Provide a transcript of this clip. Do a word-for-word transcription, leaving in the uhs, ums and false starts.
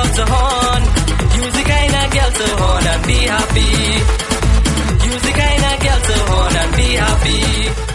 to horn. Use the kind of girl to horn and be happy. Use the kind of girl to horn and be happy.